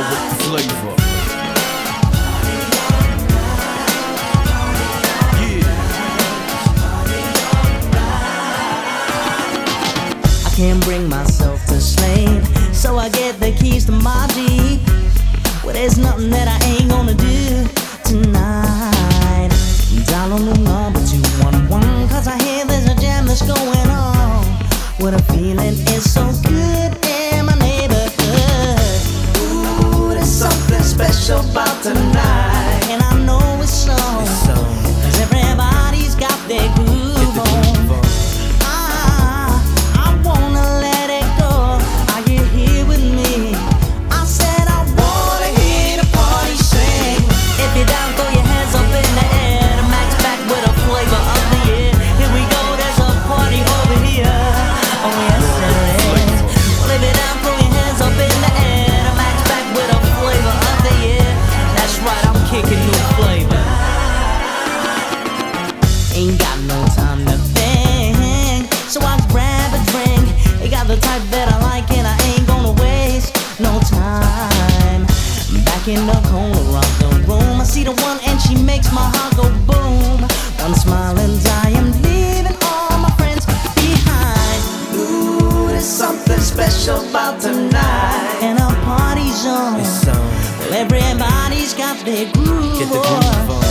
with the flavor. I can't bring myself to slave, so I get the keys to my Jeep. Well, there's nothing that I ain't gonna do tonight. Dial on the number 211, cause I hear there's a jam that's going on. What a feeling is so good in my neighborhood. Ooh, there's something special about tonight, and I know it's so, cause everybody's got their groove on. I wanna let it go. Are you here with me? I said I wanna hear the party sing. If you're down, throw your hands up in the air. The Max back with a flavor of the year. Here we go, there's a party over here. Oh yes there is. Well, if you're down, throw your hands up in the air. The Max back with a flavor of the year. That's right, I'm kicking new flavor. Ain't got no time to think, so I grab a drink. They got the type that I like, and I ain't gonna waste no time. Back in the corner of the room, I see the one and she makes my heart go boom. One smile and I am leaving all my friends behind. Ooh, there's something special about tonight, and our party's on. Well, everybody's got their groove. Get the groove on.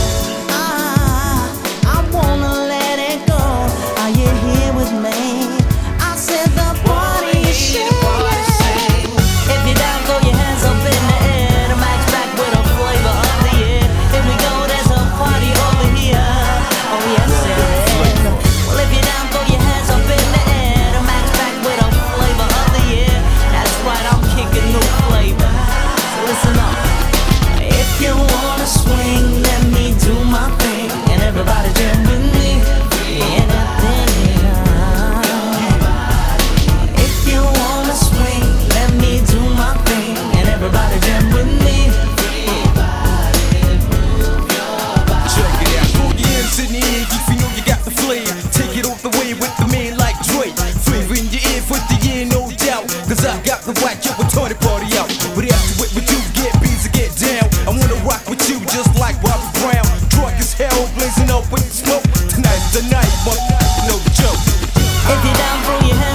I wanna let it go. Are you here with me? I said the party is singing. If you're down, throw your hands up in the air. The Max back with a flavor of the year. Here we go, there's a party over here. Oh yes there is. Well, if you're down, throw your hands up in the air. The Max back with a flavor of the year. That's right, I'm kicking new flavor. So listen up. If you wanna swing, let me do my thing, and everybody jam with me. Yeah, if you wanna swing, let me do my thing, and everybody jam with me. Check it out. Throw your hands in the air if you know you got the flair. Take it all the way with the man like Dre. Flavor in your ear for the year, no doubt. Cause I got the whack, yo, a party party out. But after it with you, get busy, get down. I wanna rock with you just like Bobby Brown. Drunk as hell, blazing up with the smoke. Tonight's the night, motherfucker, no joke. If you're down, throw your hands